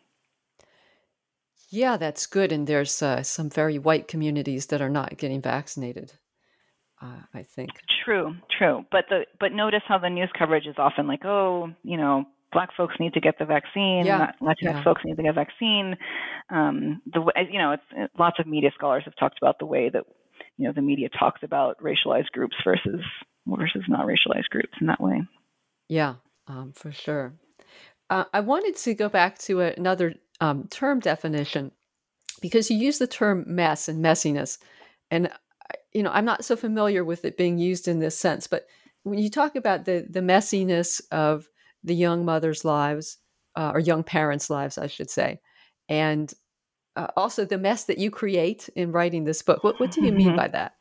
Yeah, that's good. And there's uh, some very white communities that are not getting vaccinated, uh, I think. True, true. But the but notice how the news coverage is often like, oh, you know, Black folks need to get the vaccine, Yeah. Latinx Yeah. folks need to get a vaccine. Um, the you know, it's, it, lots of media scholars have talked about the way that, you know, the media talks about racialized groups versus versus not racialized groups in that way. Yeah, um, for sure. Uh, I wanted to go back to another um, term definition because you use the term mess and messiness. And, you know, I'm not so familiar with it being used in this sense, but when you talk about the, the messiness of the young mother's lives, uh, or young parents' lives, I should say, and uh, also the mess that you create in writing this book, what, what do you mean by that?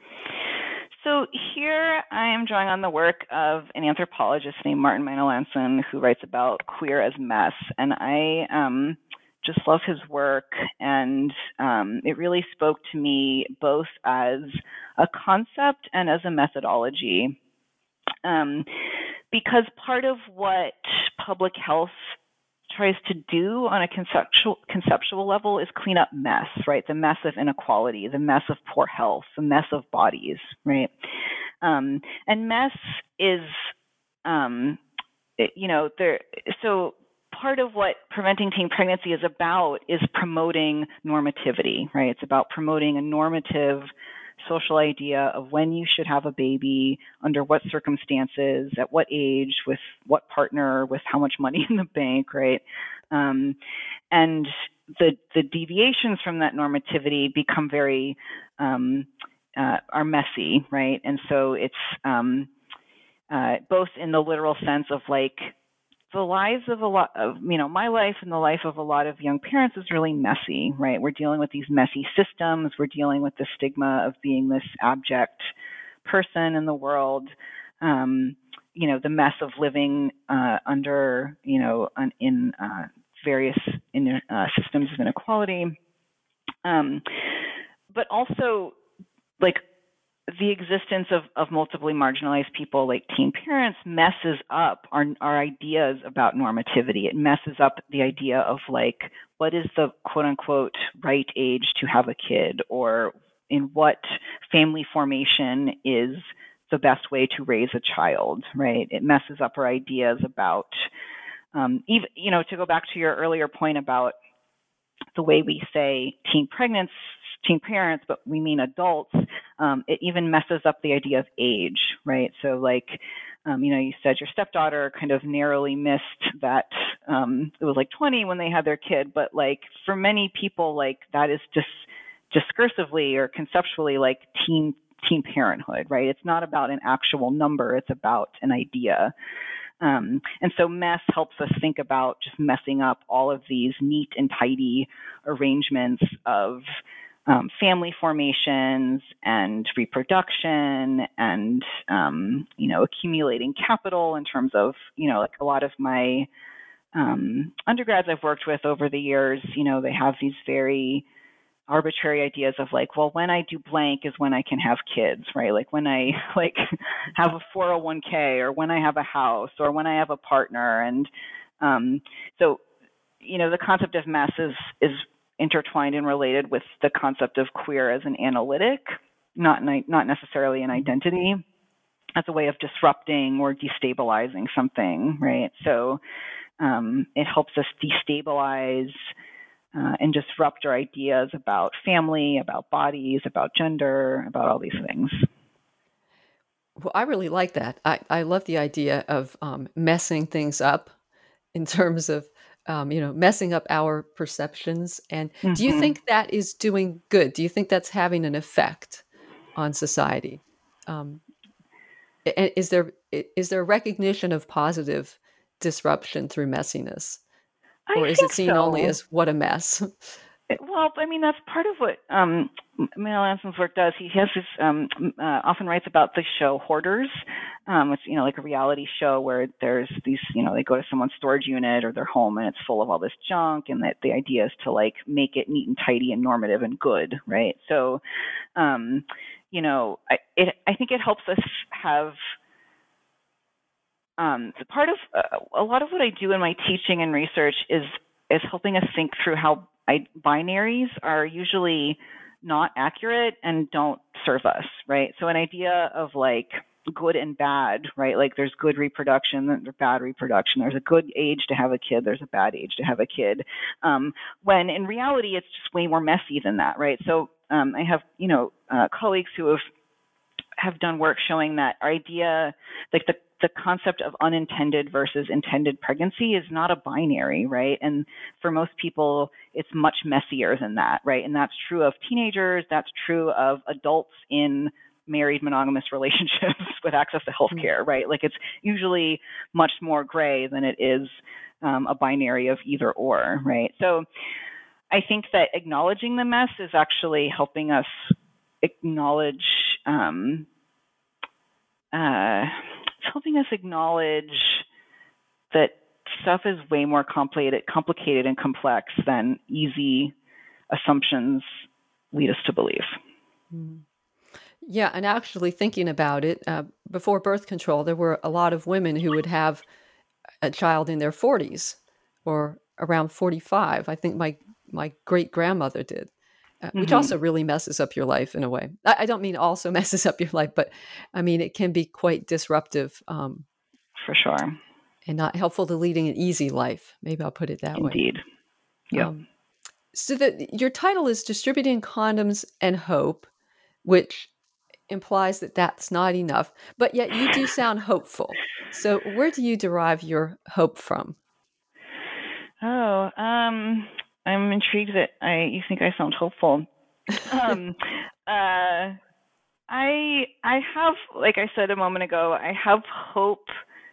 So here I am drawing on the work of an anthropologist named Martin Meinelanson, who writes about queer as mess. And I um, just love his work. And um, it really spoke to me both as a concept and as a methodology. Um, because part of what public health tries to do on a conceptual conceptual level is clean up mess, right? The mess of inequality, the mess of poor health, the mess of bodies, right? Um, and mess is, um, it, you know, there. So part of what preventing teen pregnancy is about is promoting normativity, right? It's about promoting a normative social idea of when you should have a baby, under what circumstances, at what age, with what partner, with how much money in the bank, right? Um, and the the deviations from that normativity become very um, uh, are messy, right? And so it's um, uh, both in the literal sense of like the lives of a lot of, you know, my life and the life of a lot of young parents is really messy, right? We're dealing with these messy systems. We're dealing with the stigma of being this abject person in the world. Um, you know, the mess of living uh, under, you know, un, in uh, various in, uh, systems of inequality. Um, but also, like, the existence of, of multiply marginalized people like teen parents messes up our, our ideas about normativity. It messes up the idea of like, what is the quote unquote right age to have a kid, or in what family formation is the best way to raise a child, right? It messes up our ideas about, um, even, you know, to go back to your earlier point about the way we say teen pregnancy, teen parents, but we mean adults, um, it even messes up the idea of age, right? So like, um, you know, you said your stepdaughter kind of narrowly missed that, um, it was like twenty when they had their kid, but like for many people, like that is just discursively or conceptually like teen teen parenthood, right? It's not about an actual number, it's about an idea. Um, and so mess helps us think about just messing up all of these neat and tidy arrangements of um, family formations and reproduction and, um, you know, accumulating capital in terms of, you know, like a lot of my um, undergrads I've worked with over the years, you know, they have these very arbitrary ideas of like, well, when I do blank is when I can have kids, right? Like when I like have a four oh one k or when I have a house or when I have a partner. And um, so, you know, the concept of mess is, is intertwined and related with the concept of queer as an analytic, not, not necessarily an identity, as a way of disrupting or destabilizing something, right? So um, it helps us destabilize Uh, and disrupt our ideas about family, about bodies, about gender, about all these things. Well, I really like that. I, I love the idea of um, messing things up in terms of, um, you know, messing up our perceptions. And mm-hmm. do you think that is doing good? Do you think that's having an effect on society? Um, is there is there recognition of positive disruption through messiness? I Or is it seen so. only as what a mess? Well, I mean, that's part of what um, Meinelanson's work does. He has this, um, uh, often writes about the show Hoarders. Um, it's, you know, like a reality show where there's these, you know, they go to someone's storage unit or their home and it's full of all this junk, and that the idea is to like make it neat and tidy and normative and good, right? So, um, you know, I, it, I think it helps us have Um, so part of uh, a lot of what I do in my teaching and research is is helping us think through how I, binaries are usually not accurate and don't serve us, right? So an idea of like good and bad, right? Like there's good reproduction, there's bad reproduction. There's a good age to have a kid. There's a bad age to have a kid. Um, when in reality, it's just way more messy than that, right? So um, I have, you know, uh, colleagues who have have done work showing that idea, like the the concept of unintended versus intended pregnancy is not a binary, right? And for most people, it's much messier than that, right? And that's true of teenagers. That's true of adults in married monogamous relationships with access to healthcare, right? Like it's usually much more gray than it is um, a binary of either or, right? So I think that acknowledging the mess is actually helping us acknowledge, um, uh, it's helping us acknowledge that stuff is way more complicated, complicated and complex than easy assumptions lead us to believe. Mm. Yeah, and actually thinking about it, uh, before birth control, there were a lot of women who would have a child in their forties or around forty-five. I think my my great grandmother did, uh, which Mm-hmm. also really messes up your life in a way. I, I don't mean also messes up your life, but I mean it can be quite disruptive, um, for sure, and not helpful to leading an easy life. Maybe I'll put it that indeed. way. Indeed. Yeah. Um, so that your title is Distributing Condoms and Hope, which implies that that's not enough, but yet you do sound hopeful. So where do you derive your hope from? Oh, um, I'm intrigued that I you think I sound hopeful. um, uh, I I have, like I said a moment ago, I have hope.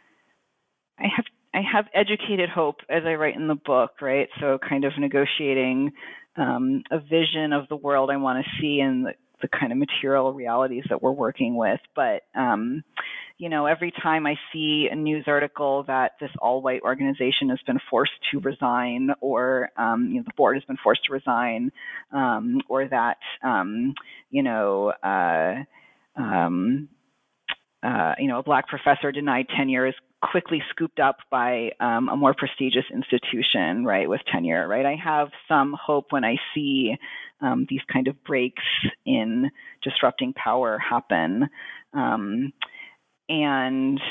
I have I have educated hope as I write in the book, right? So kind of negotiating um, a vision of the world I want to see and the the kind of material realities that we're working with. But, um, you know, every time I see a news article that this all-white organization has been forced to resign, or, um, you know, the board has been forced to resign, um, or that, um, you know, uh, um, uh, you know, a Black professor denied tenure is quickly scooped up by um, a more prestigious institution, right, with tenure, right? I have some hope when I see um, these kind of breaks in disrupting power happen. Um, and,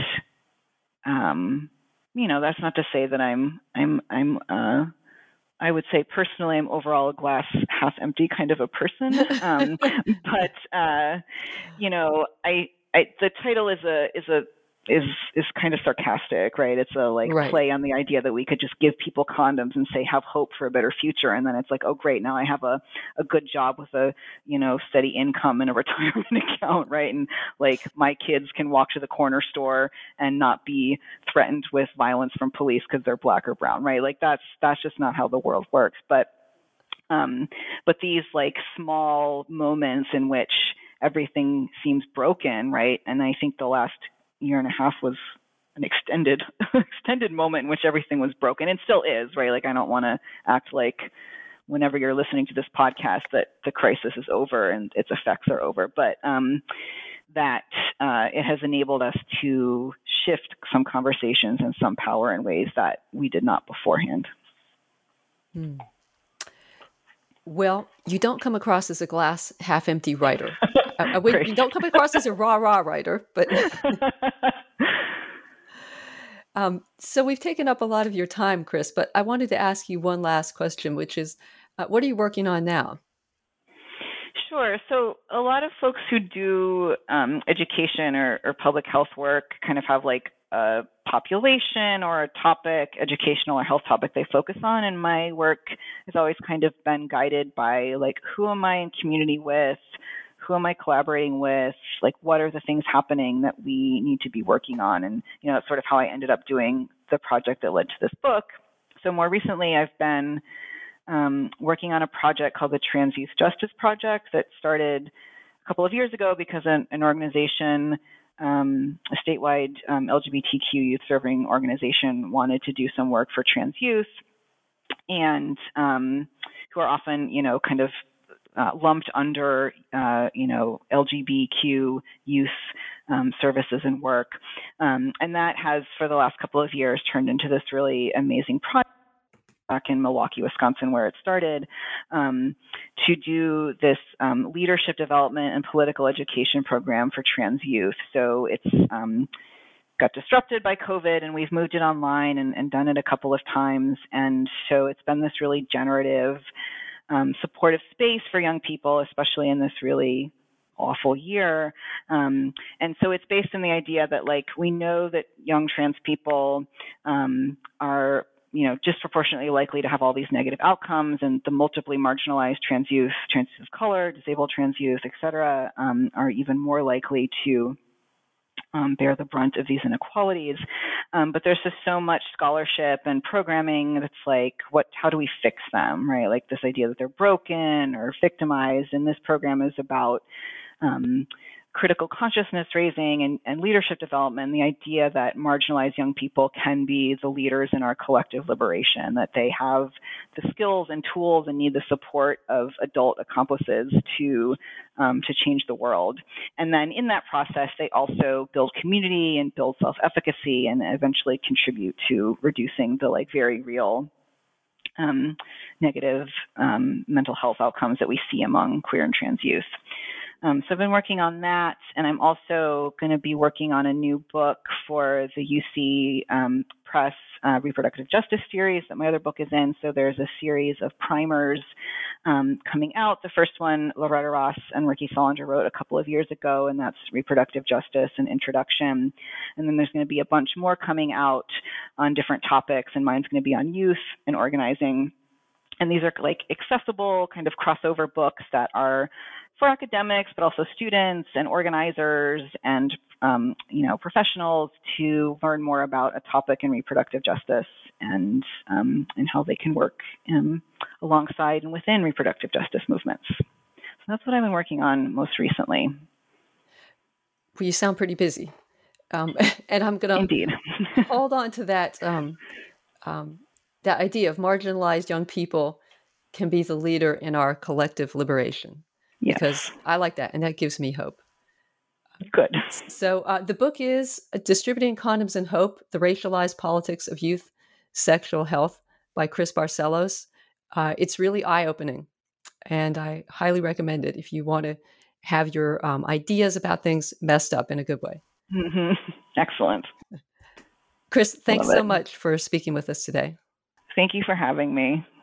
um, you know, that's not to say that I'm, I'm, I'm, uh, I would say personally, I'm overall a glass half empty kind of a person. Um, but, uh, you know, I, I, the title is a, is a, is is kind of sarcastic, right? It's a like Right. play on the idea that we could just give people condoms and say have hope for a better future, and then it's like, oh great, now I have a, a good job with a you know steady income and a retirement account, right? And like my kids can walk to the corner store and not be threatened with violence from police because they're Black or brown, right? Like that's that's just not how the world works. But um, but these like small moments in which everything seems broken, right? And I think the last year and a half was an extended extended moment in which everything was broken, and still is, right? Like I don't want to act like whenever you're listening to this podcast that the crisis is over and its effects are over, but um, that uh, it has enabled us to shift some conversations and some power in ways that we did not beforehand. Hmm. Well, you don't come across as a glass half empty writer. Uh, we, you don't come across as a rah rah writer, but um, so we've taken up a lot of your time, Chris. But I wanted to ask you one last question, which is, uh, what are you working on now? Sure. So a lot of folks who do um, education or, or public health work kind of have like a population or a topic, educational or health topic they focus on. And my work has always kind of been guided by like, who am I in community with? Who am I collaborating with? Like, what are the things happening that we need to be working on? And, you know, that's sort of how I ended up doing the project that led to this book. So more recently, I've been um, working on a project called the Trans Youth Justice Project that started a couple of years ago because an, an organization, um, a statewide um, L G B T Q youth serving organization, wanted to do some work for trans youth, and um, who are often, you know, kind of Uh, lumped under, uh, you know, L G B T Q youth um, services and work. Um, and that has, for the last couple of years, turned into this really amazing project. back in Milwaukee, Wisconsin, where it started, um, to do this um, leadership development and political education program for trans youth. So it's um, got disrupted by COVID, and we've moved it online and, and done it a couple of times. And so it's been this really generative, um, supportive space for young people, especially in this really awful year. Um, and so it's based on the idea that, like, we know that young trans people um, are, you know, disproportionately likely to have all these negative outcomes, and the multiply marginalized trans youth, trans youth of color, disabled trans youth, et cetera, um, are even more likely to Um, bear the brunt of these inequalities. Um, but there's just so much scholarship and programming that's like, what, how do we fix them, right? Like this idea that they're broken or victimized. And this program is about um, critical consciousness raising and, and leadership development, the idea that marginalized young people can be the leaders in our collective liberation, that they have the skills and tools and need the support of adult accomplices to um, to change the world. And then in that process, they also build community and build self-efficacy and eventually contribute to reducing the like very real um, negative um, mental health outcomes that we see among queer and trans youth. Um, so I've been working on that, and I'm also going to be working on a new book for the U C um, Press uh, Reproductive Justice series that my other book is in. So there's a series of primers um, coming out. The first one, Loretta Ross and Ricky Solinger wrote a couple of years ago, and that's Reproductive Justice and Introduction. And then there's going to be a bunch more coming out on different topics, and mine's going to be on youth and organizing. And these are like accessible kind of crossover books that are for academics, but also students and organizers and, um, you know, professionals to learn more about a topic in reproductive justice and um, and how they can work um, alongside and within reproductive justice movements. So that's what I've been working on most recently. Well, you sound pretty busy. Um, and I'm going to Indeed. hold on to that, um, um, that idea of marginalized young people can be the leader in our collective liberation. Yes. Because I like that, and that gives me hope. Good. So uh, the book is Distributing Condoms and Hope, The Racialized Politics of Youth Sexual Health by Chris Barcellos. Uh, it's really eye-opening, and I highly recommend it if you want to have your um, ideas about things messed up in a good way. Mm-hmm. Excellent. Chris, thanks Love so it. much for speaking with us today. Thank you for having me.